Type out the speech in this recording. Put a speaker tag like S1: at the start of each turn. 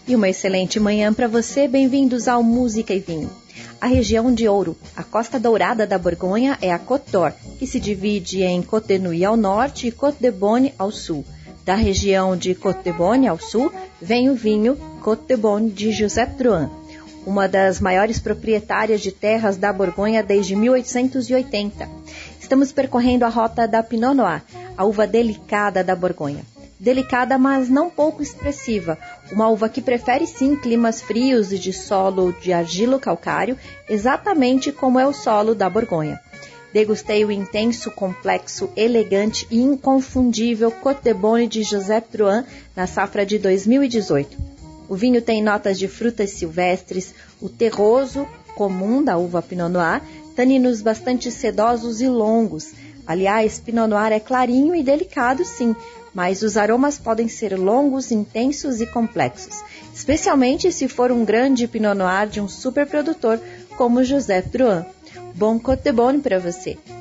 S1: E uma excelente manhã para você, bem-vindos ao Música e Vinho. A região de Ouro, a Costa Dourada da Borgonha, é a Côte d'Or, que se divide em Côte de Nuits ao norte e Côte de Beaune ao sul. Da região de Côte de Beaune ao sul, vem o vinho Côte de Beaune de Josep Drouhin, uma das maiores proprietárias de terras da Borgonha desde 1880. Estamos percorrendo a rota da Pinot Noir, a uva delicada da Borgonha. Delicada, mas não pouco expressiva, uma uva que prefere sim climas frios e de solo de argilo-calcário, exatamente como é o solo da Borgonha. Degustei o intenso, complexo, elegante e inconfundível Côte de Beaune de Josep Drouhin na safra de 2018. O vinho tem notas de frutas silvestres, o terroso comum da uva Pinot Noir, taninos bastante sedosos e longos. Aliás, Pinot Noir é clarinho e delicado sim, mas os aromas podem ser longos, intensos e complexos, especialmente se for um grande Pinot Noir de um superprodutor como Josep Drouhin. Bom Côte de Beaune para você!